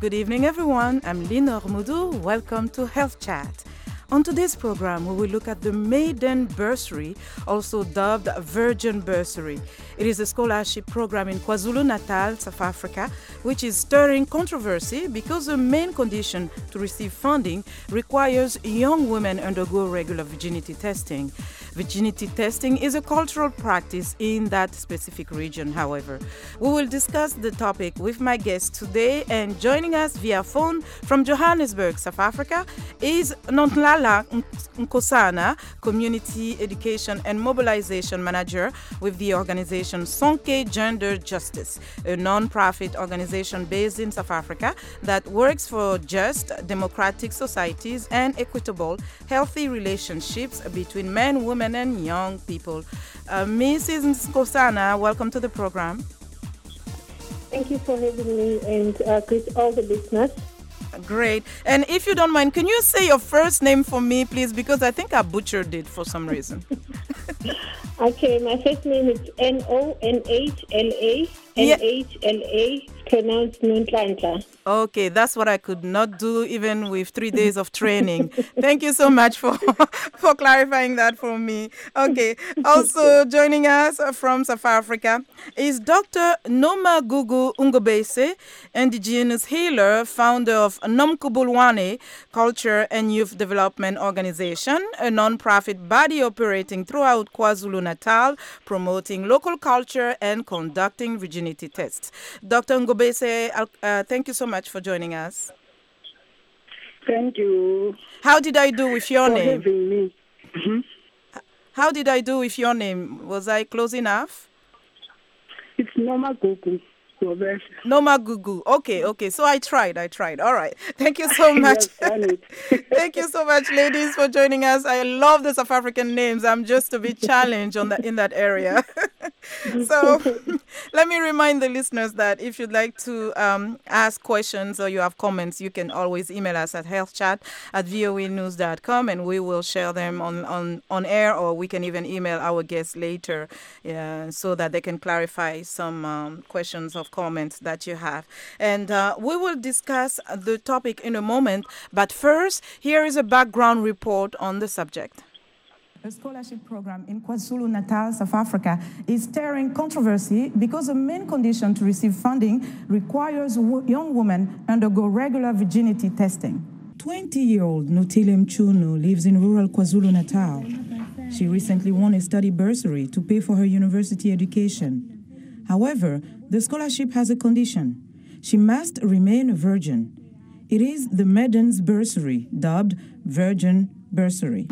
Good evening, everyone. I'm Linor Moudou. Welcome to Health Chat. On today's program, we will look at the Maiden Bursary, also dubbed Virgin Bursary. It is a scholarship program in KwaZulu-Natal, South Africa, which is stirring controversy because the main condition to receive funding requires young women undergo regular virginity testing. Virginity testing is a cultural practice in that specific region, however. We will discuss the topic with my guest today, and joining us via phone from Johannesburg, South Africa, is Nontlala Nkosana, Community Education and Mobilization Manager with the organization Sonke Gender Justice, a non-profit organization based in South Africa that works for just, democratic societies and equitable, healthy relationships between men, women, and young people. Mrs. Nkosana, welcome to the program. Thank you for having me, and greet all the listeners. Great. And if you don't mind, can you say your first name for me, please? Because I think I butchered it for some reason. Okay, my first name is Nonhla. Nhla, pronounced Nontlantla. Okay, that's what I could not do even with 3 days of training. Thank you so much for clarifying that for me. Okay, also joining us from South Africa is Dr. Nomagugu Ngobese, indigenous healer, founder of Nomkubulwane Culture and Youth Development Organization, a non-profit body operating throughout KwaZulu-Natal, promoting local culture and conducting virginity tests. Dr. Ngobese, thank you so much for joining us. Thank you. How did I do with your name? For having me. How did I do with your name? Was I close enough? It's Nomagugu. Nomagugu. Okay. So I tried. All right. Thank you so much. Thank you so much, ladies, for joining us. I love the South African names. I'm just a bit challenged in that area. So let me remind the listeners that if you'd like to ask questions or you have comments, you can always email us at healthchat@voanews.com, and we will share them on air, or we can even email our guests later so that they can clarify some questions of comments that you have. And we will discuss the topic in a moment. But first, here is a background report on the subject. A scholarship program in KwaZulu-Natal, South Africa, is stirring controversy because the main condition to receive funding requires young women undergo regular virginity testing. 20-year-old Notile Mchunu lives in rural KwaZulu-Natal. She recently won a study bursary to pay for her university education. However, the scholarship has a condition. She must remain a virgin. It is the Maiden's Bursary, dubbed Virgin Bursary.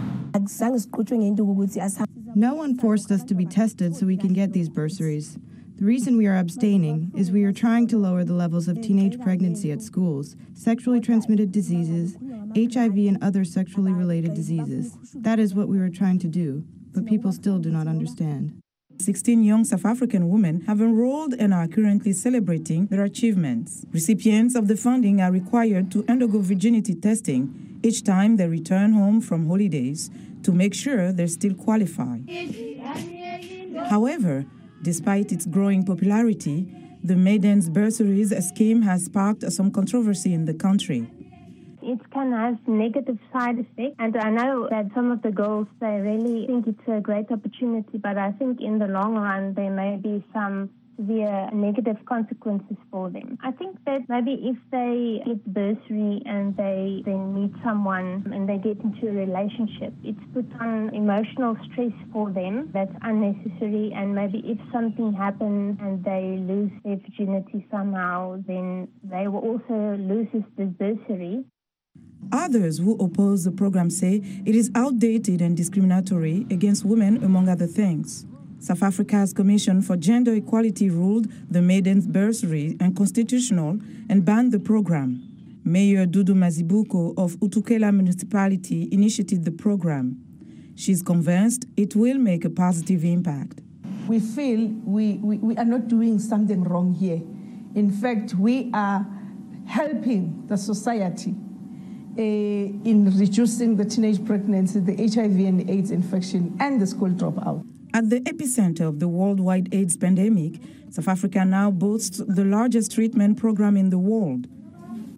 No one forced us to be tested so we can get these bursaries. The reason we are abstaining is we are trying to lower the levels of teenage pregnancy at schools, sexually transmitted diseases, HIV, and other sexually related diseases. That is what we were trying to do, but people still do not understand. 16 young South African women have enrolled and are currently celebrating their achievements. Recipients of the funding are required to undergo virginity testing each time they return home from holidays to make sure they still qualify. However, despite its growing popularity, the Maiden's Bursaries scheme has sparked some controversy in the country. It can have negative side effects, and I know that some of the girls, they really think it's a great opportunity, but I think in the long run there may be some severe negative consequences for them. I think that maybe if they get bursary and they then meet someone and they get into a relationship, it's put on emotional stress for them that's unnecessary, and maybe if something happens and they lose their virginity somehow, then they will also lose this bursary. Others who oppose the program say it is outdated and discriminatory against women, among other things. South Africa's Commission for Gender Equality ruled the Maiden's Bursary unconstitutional and banned the program. Mayor Dudu Mazibuko of Utukela Municipality initiated the program. She's convinced it will make a positive impact. We feel we are not doing something wrong here. In fact, we are helping the society in reducing the teenage pregnancy, the HIV and the AIDS infection, and the school dropout. At the epicenter of the worldwide AIDS pandemic, South Africa now boasts the largest treatment program in the world.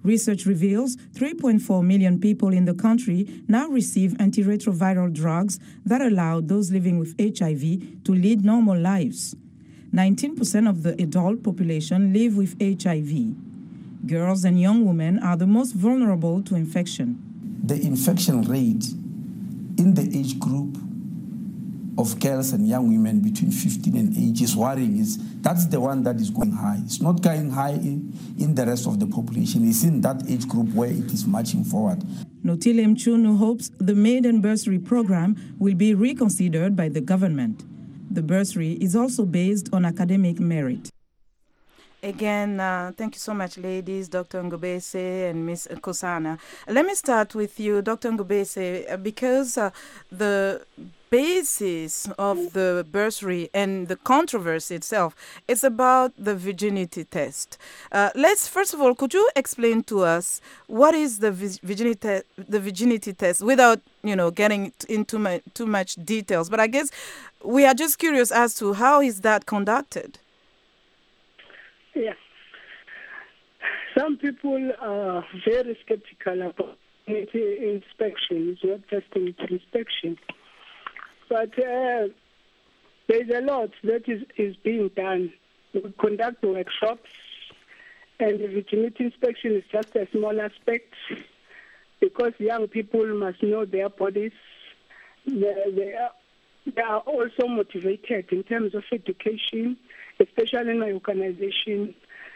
Research reveals 3.4 million people in the country now receive antiretroviral drugs that allow those living with HIV to lead normal lives. 19% of the adult population live with HIV. Girls and young women are the most vulnerable to infection. The infection rate in the age group of girls and young women between 15 and 80 is worrying. That's the one that is going high. It's not going high in the rest of the population. It's in that age group where it is marching forward. Notile Mchunu hopes the maiden bursary program will be reconsidered by the government. The bursary is also based on academic merit. Again, thank you so much, ladies, Dr. Ngobese and Ms. Kosana. Let me start with you, Dr. Ngobese, because the basis of the bursary and the controversy itself is about the virginity test. Let's first of all, could you explain to us what is the virginity test without getting into too much details? But I guess we are just curious as to how is that conducted. Yeah. Some people are very skeptical about inspections, not testing inspection. But there's a lot that is being done. We conduct workshops, and the virginity inspection is just a small aspect because young people must know their bodies. They are also motivated in terms of education, especially in my organization,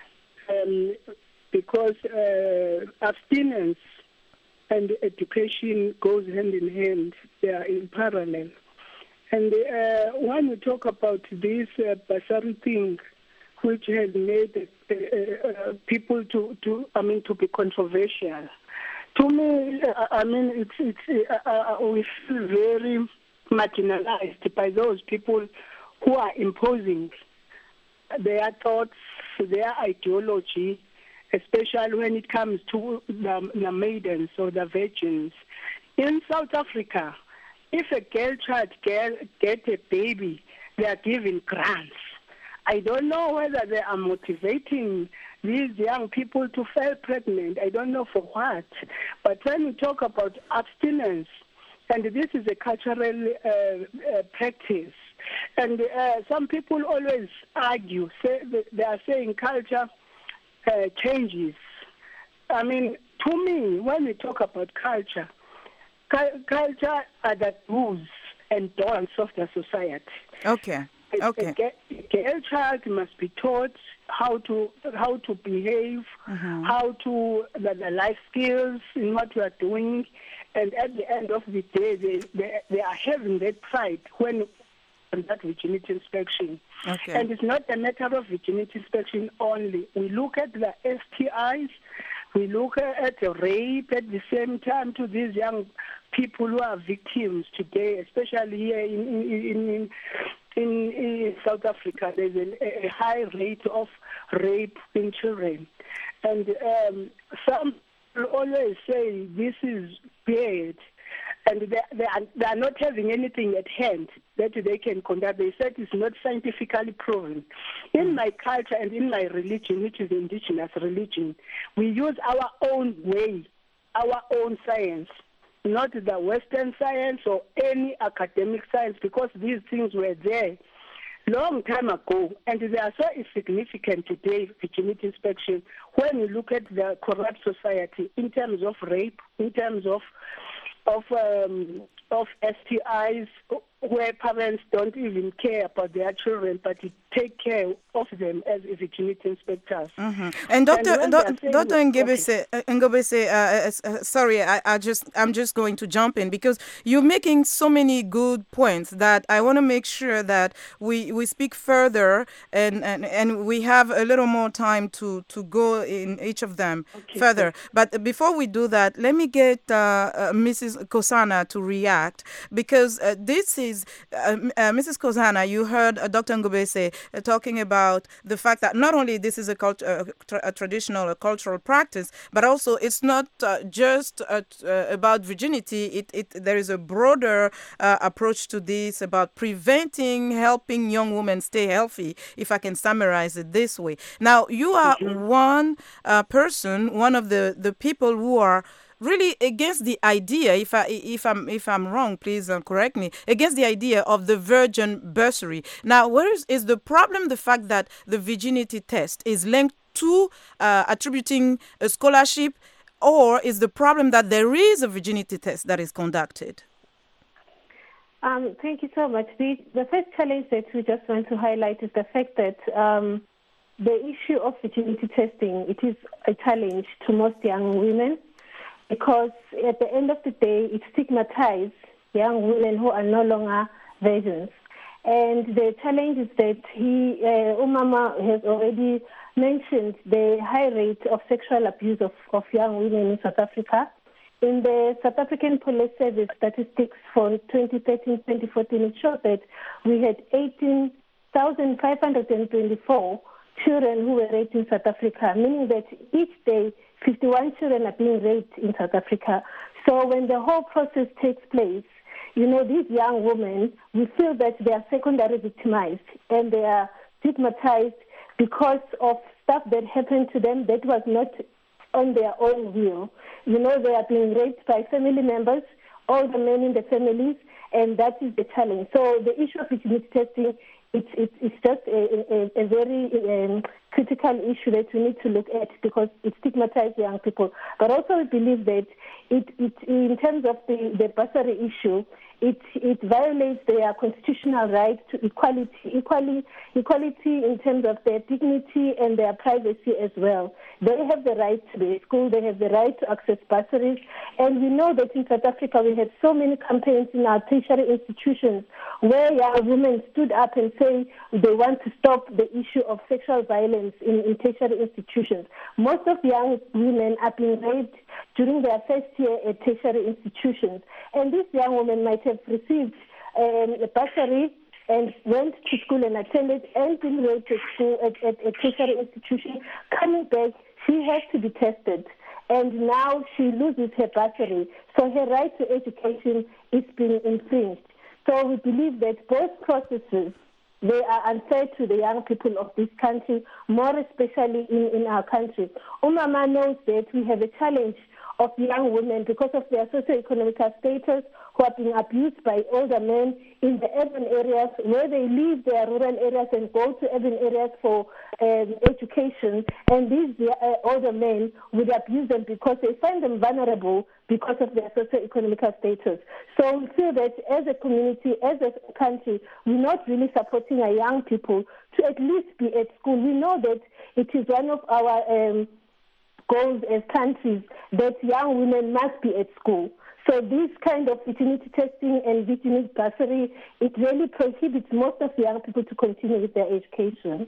because abstinence and education goes hand in hand. They are in parallel. And when we talk about this bursary thing, which has made people to be controversial, to me, we feel very marginalized by those people who are imposing their thoughts, their ideology, especially when it comes to the maidens or the virgins. In South Africa, if a girl child get a baby, they are given grants. I don't know whether they are motivating these young people to fall pregnant. I don't know for what. But when we talk about abstinence, and this is a cultural practice, and some people always argue, they are saying culture changes. I mean, to me, when we talk about culture are the do's and don'ts of the society. Okay. Okay. A girl child must be taught how to behave, how to the life skills in what we are doing, and at the end of the day, they are having that pride when that virginity inspection. Okay. And it's not a matter of virginity inspection only. We look at the STIs, we look at the rape at the same time to these young people who are victims today, especially here in South Africa. There's a high rate of rape in children. And some people always say this is bad, and they are not having anything at hand that they can conduct. They said it's not scientifically proven. In my culture and in my religion, which is indigenous religion, we use our own way, our own science, not the Western science or any academic science, because these things were there long time ago, and they are so insignificant today, virginity inspection, when you look at the corrupt society in terms of rape, in terms of STIs, where parents don't even care about their children, but take care of them as virginity inspectors. Mm-hmm. And Dr. Ngobese, sorry, I'm just going to jump in because you're making so many good points that I want to make sure that we speak further and we have a little more time to go in each of them further. But before we do that, let me get Mrs. Kosana to react. Act, because this is, Mrs. Kozana, you heard Dr. Ngobese talking about the fact that not only this is a traditional, a cultural practice, but also it's not just about virginity. There is a broader approach to this about preventing, helping young women stay healthy, if I can summarize it this way. Now, you are one person, one of the people who are really against the idea, if I'm wrong, please correct me, against the idea of the virgin bursary. Now, where is the problem? The fact that the virginity test is linked to attributing a scholarship, or is the problem that there is a virginity test that is conducted? Thank you so much. The first challenge that we just want to highlight is the fact that the issue of virginity testing, it is a challenge to most young women, because at the end of the day, it stigmatizes young women who are no longer virgins. And the challenge is that Umama has already mentioned the high rate of sexual abuse of young women in South Africa. In the South African Police Service statistics for 2013-2014, it showed that we had 18,524 children who were raped in South Africa, meaning that each day 51 children are being raped in South Africa. So when the whole process takes place, these young women, we feel that they are secondary victimized and they are stigmatized because of stuff that happened to them that was not on their own will. They are being raped by family members, all the men in the families, and that is the challenge. So the issue of virginity testing, it's just a very critical issue that we need to look at, because it stigmatizes young people. But also we believe that in terms of the bursary issue, it violates their constitutional right to equality in terms of their dignity and their privacy as well. They have the right to be at school, they have the right to access bursaries, and we know that in South Africa we had so many campaigns in our tertiary institutions where young women stood up and say they want to stop the issue of sexual violence in tertiary institutions. Most of young women are being raped during their first year at tertiary institutions, and these young women might have received a bursary and went to school and attended and been raped at school at a tertiary institution. Coming back, she has to be tested, and now she loses her bursary. So her right to education is being infringed. So we believe that both processes, they are unfair to the young people of this country, more especially in our country. Umama knows that we have a challenge of young women because of their socioeconomic status, who are being abused by older men in the urban areas, where they leave their rural areas and go to urban areas for education. And these older men would abuse them because they find them vulnerable because of their socioeconomic status. So we feel that as a community, as a country, we're not really supporting our young people to at least be at school. We know that it is one of our goals as countries that young women must be at school. So this kind of virginity testing and virginity bursary, it really prohibits most of the young people to continue with their education.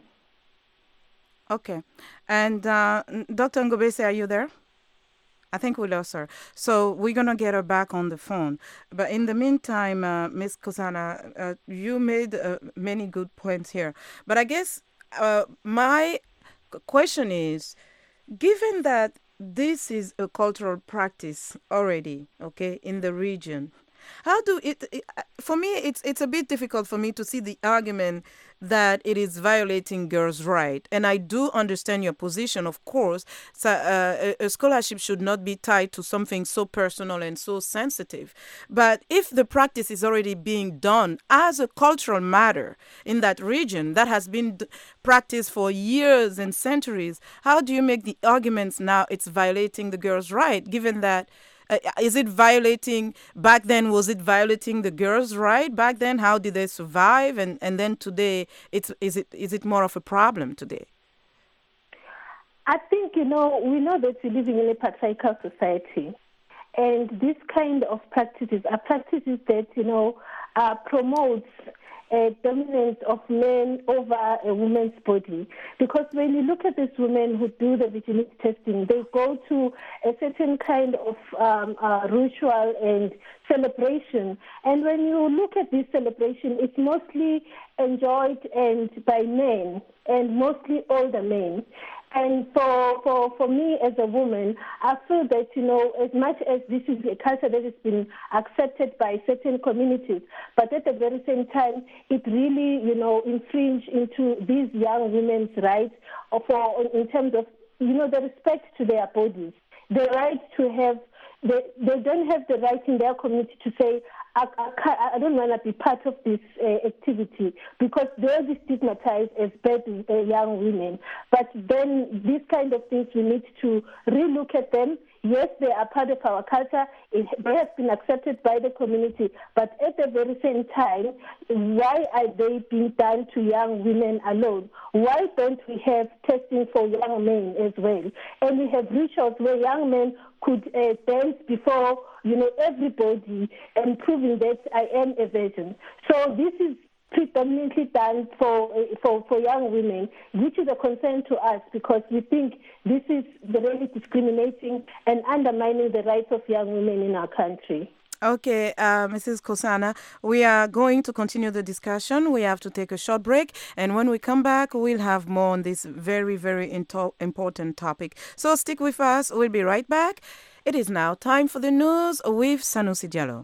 Okay. And Dr. Ngobese, are you there? I think we lost her. So we're going to get her back on the phone. But in the meantime, Ms. Kozana, you made many good points here. But I guess my question is, given that this is a cultural practice already, okay, in the region, how do for me, it's a bit difficult for me to see the argument that it is violating girls' rights. And I do understand your position, of course. So, a scholarship should not be tied to something so personal and so sensitive. But if the practice is already being done as a cultural matter in that region that has been practiced for years and centuries, how do you make the arguments now it's violating the girls' right, given that is it violating, back then, was it violating the girls' right back then? How did they survive? And then today, is it more of a problem today? I think, we know that we're living in a patriarchal society. And this kind of practices are practices that, promotes dominance of men over a woman's body. Because when you look at these women who do the virginity testing, they go to a certain kind of ritual and celebration. And when you look at this celebration, it's mostly enjoyed by men, and mostly older men. And for me as a woman, I feel that, as much as this is a culture that has been accepted by certain communities, but at the very same time, it really, infringes into these young women's rights in terms of, the respect to their bodies, the right to have, they don't have the right in their community to say, I don't want to be part of this activity, because they'll be stigmatized as bad young women. But then these kind of things, we need to relook at them. Yes, they are part of our culture. They have been accepted by the community. But at the very same time, why are they being done to young women alone? Why don't we have testing for young men as well? And we have rituals where young men could dance before, everybody, and proving that I am a virgin. So this is predominantly done for young women, which is a concern to us, because we think this is really discriminating and undermining the rights of young women in our country. Okay, Mrs. Kosana, we are going to continue the discussion. We have to take a short break, and when we come back, we'll have more on this very, very important topic. So stick with us. We'll be right back. It is now time for the news with Sanusi Diallo.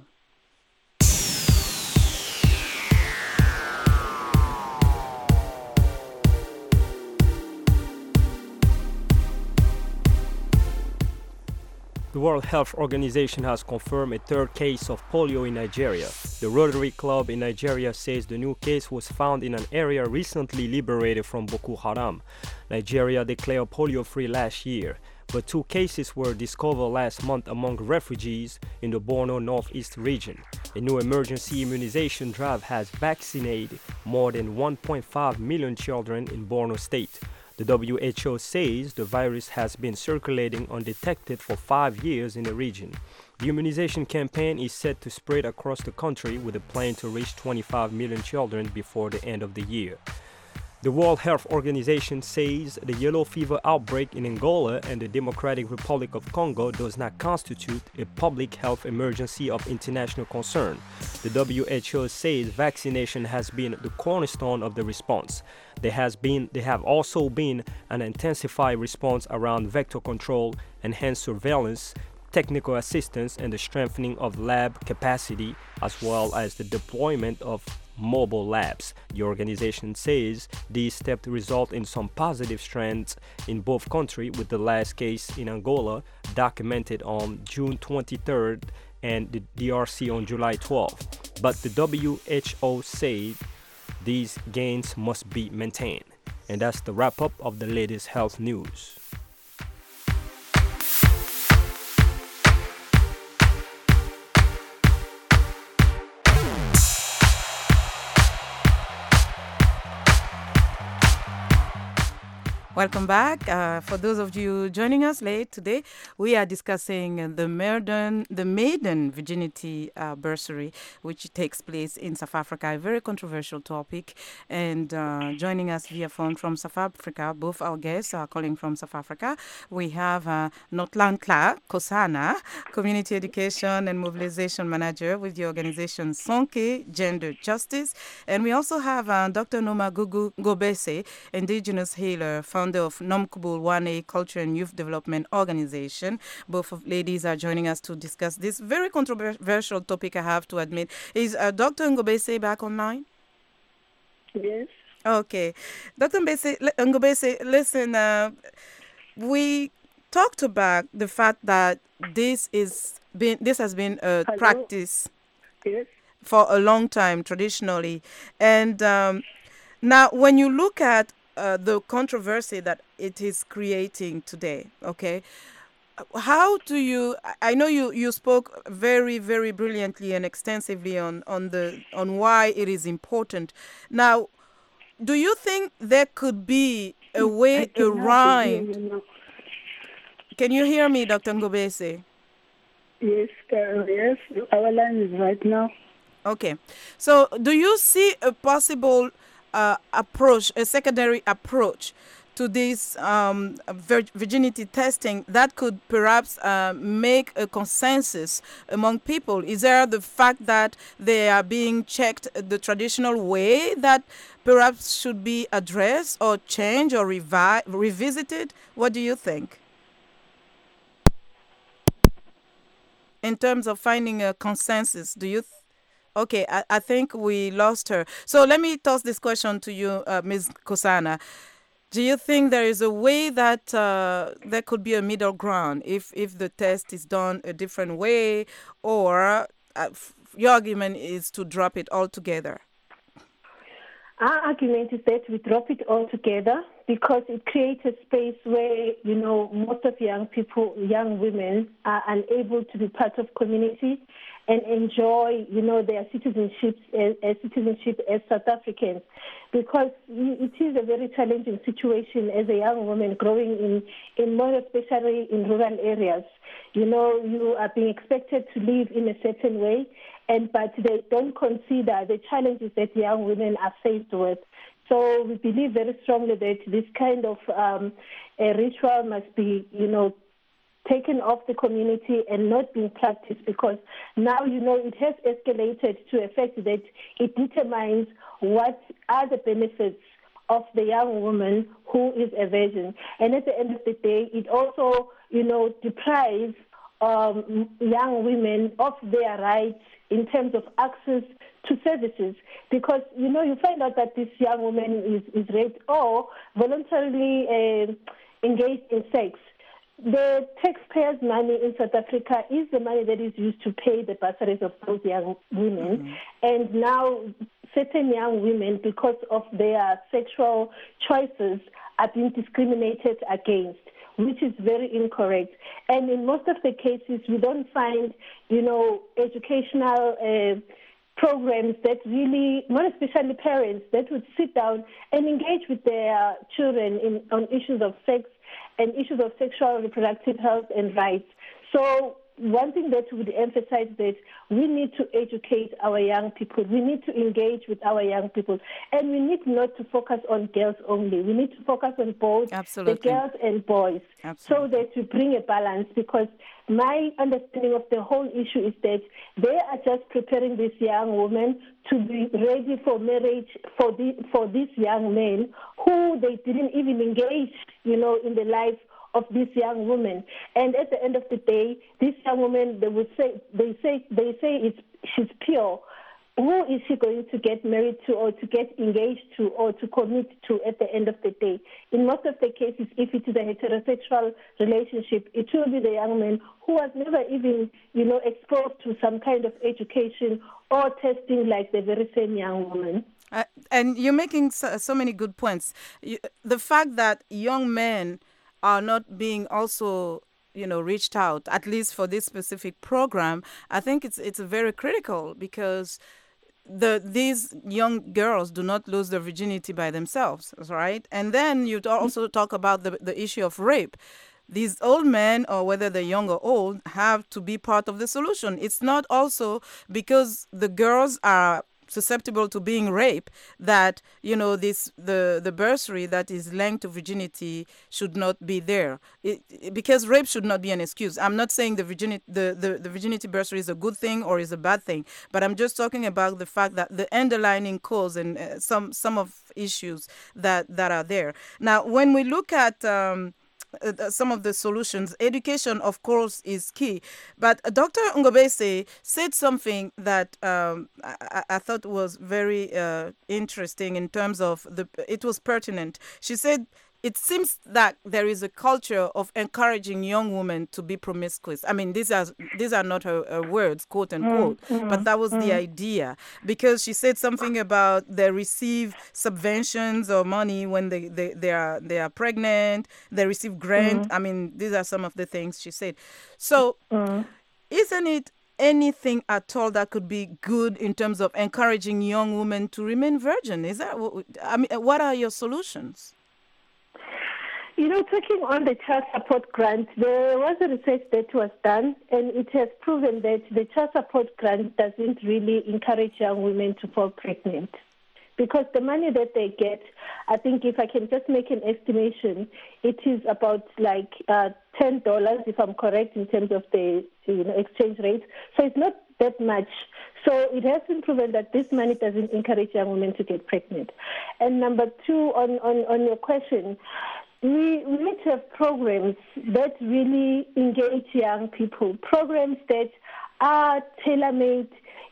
The World Health Organization has confirmed a third case of polio in Nigeria. The Rotary Club in Nigeria says the new case was found in an area recently liberated from Boko Haram. Nigeria declared polio-free last year, but 2 cases were discovered last month among refugees in the Borno Northeast region. A new emergency immunization drive has vaccinated more than 1.5 million children in Borno State. The WHO says the virus has been circulating undetected for 5 years in the region. The immunization campaign is set to spread across the country with a plan to reach 25 million children before the end of the year. The World Health Organization says the yellow fever outbreak in Angola and the Democratic Republic of Congo does not constitute a public health emergency of international concern. The WHO says vaccination has been the cornerstone of the response. There have also been an intensified response around vector control, enhanced surveillance, technical assistance, and the strengthening of lab capacity, as well as the deployment of mobile labs. The organization says these steps result in some positive trends in both countries, with the last case in Angola documented on June 23rd and the DRC on July 12th. But the WHO said these gains must be maintained. And that's the wrap-up of the latest health news. Welcome back. For those of you joining us late today, we are discussing the maiden virginity bursary, which takes place in South Africa, a very controversial topic. And joining us via phone from South Africa, both our guests are calling from South Africa. We have Notlanhla Kosana, Community Education and Mobilization Manager with the organization Sonke Gender Justice. And we also have Dr. Nomagugu Ngobese, Indigenous healer, founder of Nomkubul 1A Culture and Youth Development Organization. Both of ladies are joining us to discuss this very controversial topic, I have to admit. Is Dr. Ngobese back online? Yes. Okay. Dr. Ngobese, listen, we talked about the fact that this has been a practice for a long time, traditionally. And now when you look at the controversy that it is creating today, okay, how do you, I know you spoke very, very brilliantly and extensively on why it is important. Now, do you think there could be a way around? Can you hear me, Dr. Ngobese? Yes, yes, our line is right now. Okay. So do you see a possible approach, a secondary approach to this virginity testing that could perhaps make a consensus among people? Is there the fact that they are being checked the traditional way that perhaps should be addressed or changed or revisited? What do you think? In terms of finding a consensus, do you okay, I think we lost her. So let me toss this question to you, Ms. Kosana. Do you think there is a way that there could be a middle ground if the test is done a different way, or your argument is to drop it altogether? Our argument is that we drop it all together because it creates a space where, most of young people, young women are unable to be part of community and enjoy, their citizenship as South Africans, because it is a very challenging situation as a young woman growing in more especially in rural areas. You are being expected to live in a certain way, but they don't consider the challenges that young women are faced with. So we believe very strongly that this kind of a ritual must be, taken off the community and not being practiced, because now, it has escalated to a fact that it determines what are the benefits of the young woman who is a virgin. And at the end of the day, it also, deprives young women of their rights in terms of access to services, because, you find out that this young woman is raped or voluntarily engaged in sex. The taxpayers' money in South Africa is the money that is used to pay the bursaries of those young women. Mm-hmm. And now certain young women, because of their sexual choices, are being discriminated against, which is very incorrect. And in most of the cases, we don't find, educational programs that really, more especially parents, that would sit down and engage with their children on issues of sex and issues of sexual and reproductive health and rights. So one thing that we would emphasize that we need to educate our young people. We need to engage with our young people. And we need not to focus on girls only. We need to focus on both the girls and boys. Absolutely. So that we bring a balance, because my understanding of the whole issue is that they are just preparing this young woman to be ready for marriage for these young men who they didn't even engage, in the life of this young woman. And at the end of the day, this young woman, they say she's pure. Who is she going to get married to or to get engaged to or to commit to at the end of the day? In most of the cases, if it is a heterosexual relationship, it will be the young man who was never even, exposed to some kind of education or testing like the very same young woman. And you're making so many good points. The fact that young men are not being also, reached out, at least for this specific program, I think it's very critical, because these young girls do not lose their virginity by themselves, right? And then you also talk about the issue of rape. These old men, or whether they're young or old, have to be part of the solution. It's not also because the girls are susceptible to being raped that the bursary that is linked to virginity should not be there, because rape should not be an excuse. I'm not saying the virginity bursary is a good thing or is a bad thing, but I'm just talking about the fact that the underlying cause and some of issues that are there. Now, when we look at some of the solutions, education, of course, is key. But Dr. Ngobese said something that I thought was very interesting in terms of it was pertinent. She said, it seems that there is a culture of encouraging young women to be promiscuous. I mean, these are not her words, quote unquote, but that was the idea, because she said something about they receive subventions or money when they are pregnant. They receive grant. I mean, these are some of the things she said. So, isn't it anything at all that could be good in terms of encouraging young women to remain virgin? Is that what are your solutions? You know, talking on the child support grant, there was a research that was done, and it has proven that the child support grant doesn't really encourage young women to fall pregnant. Because the money that they get, I think if I can just make an estimation, it is about like $10, if I'm correct, in terms of the exchange rate. So it's not that much. So it has been proven that this money doesn't encourage young women to get pregnant. And number two, on your question, we need to have programs that really engage young people, programs that are tailor-made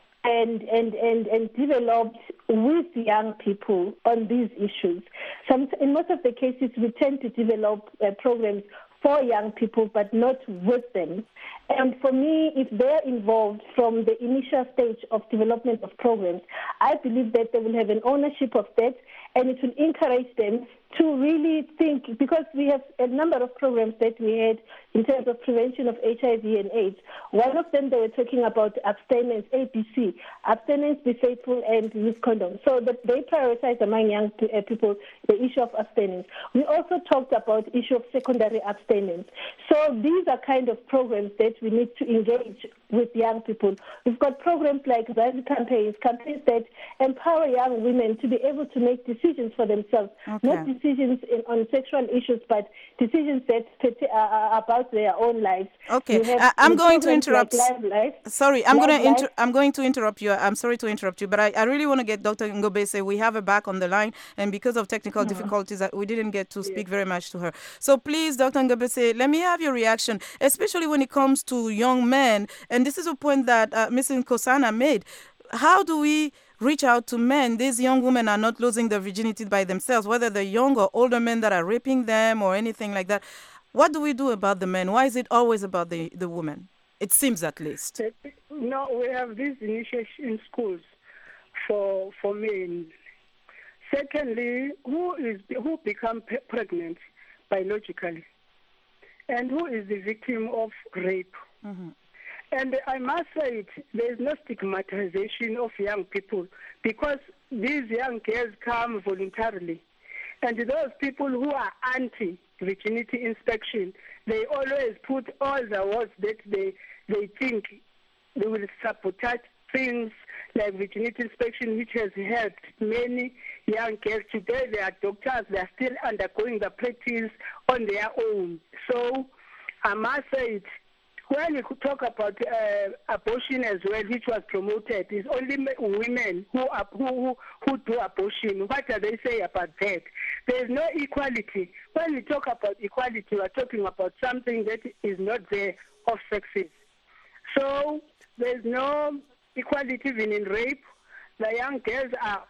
and developed with young people on these issues. In most of the cases, we tend to develop programs for young people, but not with them. And for me, if they're involved from the initial stage of development of programs, I believe that they will have an ownership of that, and it will encourage them to really think, because we have a number of programs that we had in terms of prevention of HIV and AIDS. One of them, they were talking about abstinence, ABC, abstinence, be faithful, and use condoms. So that they prioritize among young people the issue of abstinence. We also talked about issue of secondary abstinence. So these are kind of programs that we need to engage with young people. We've got programs like Zazi campaigns that empower young women to be able to make decisions for themselves, not decisions on sexual issues, but decisions that are about their own lives. Okay, I'm going to interrupt. Sorry, I'm going to interrupt you. I'm sorry to interrupt you, but I really want to get Dr. Ngobese. We have her back on the line, and because of technical difficulties, we didn't get to speak very much to her. So please, Dr. Ngobese, let me have your reaction, especially when it comes to young men. And this is a point that Mrs. Nkosana made. How do we reach out to men? These young women are not losing their virginity by themselves, whether they're young or older men that are raping them or anything like that. What do we do about the men? Why is it always about the women? It seems, at least. No, we have these initiation in schools for men. Secondly, who become pregnant biologically, and who is the victim of rape? Mm-hmm. And I must say there is no stigmatization of young people, because these young girls come voluntarily. And those people who are anti-virginity inspection, they always put all the words that they think they will sabotage things like virginity inspection, which has helped many young girls. Today they are doctors, they are still undergoing the practice on their own. So I must say when we talk about abortion as well, which was promoted, it's only women who do abortion. What do they say about that? There is no equality. When we talk about equality, we are talking about something that is not there of sexes. So there is no equality even in rape. The young girls are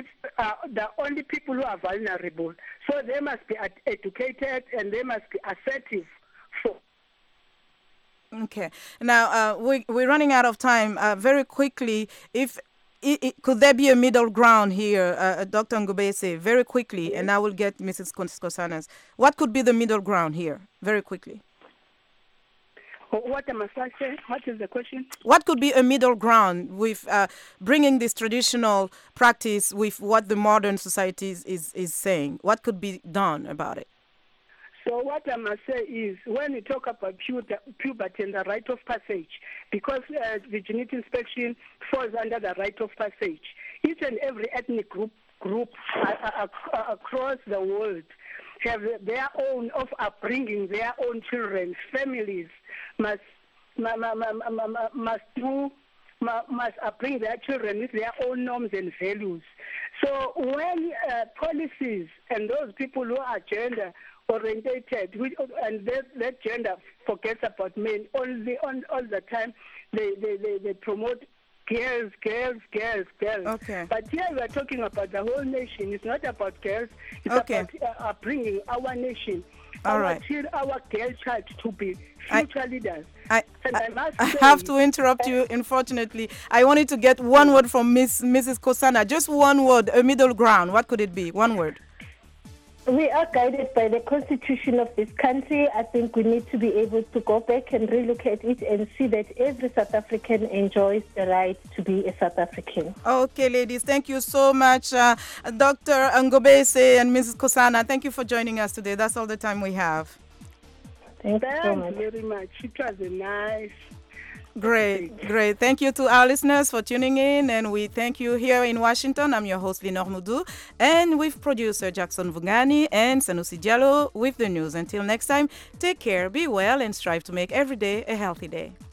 the only people who are vulnerable. So they must be educated and they must be assertive for. Okay. Now, we're running out of time. Very quickly, could there be a middle ground here, Dr. Ngobese, very quickly, and I will get Mrs. Nkosana. What could be the middle ground here, very quickly? What am I saying? What is the question? What could be a middle ground with bringing this traditional practice with what the modern society is saying? What could be done about it? So what I must say is, when we talk about puberty and the rite of passage, because virginity inspection falls under the rite of passage, each and every ethnic group across the world have their own of upbringing, their own children, families must upbring their children with their own norms and values. So when policies and those people who are gender orientated, and that gender forgets about men all the time, they promote girls. Okay. But here we are talking about the whole nation. It's not about girls. It's about bringing our nation, our girl child to be future leaders. I have to interrupt you, unfortunately. I wanted to get one word from Mrs. Nkosana. Just one word, a middle ground. What could it be? One word. We are guided by the constitution of this country. I think we need to be able to go back and relook at it and see that every South African enjoys the right to be a South African. Okay, ladies, thank you so much. Dr. Ngobese and Mrs. Kosana, thank you for joining us today. That's all the time we have. Thanks so much. Very much. It was a nice... Great. Thank you to our listeners for tuning in, and we thank you here in Washington. I'm your host, Linor Mudu, and with producer Jackson Vungani and Sanusi Diallo with the news. Until next time, take care, be well, and strive to make every day a healthy day.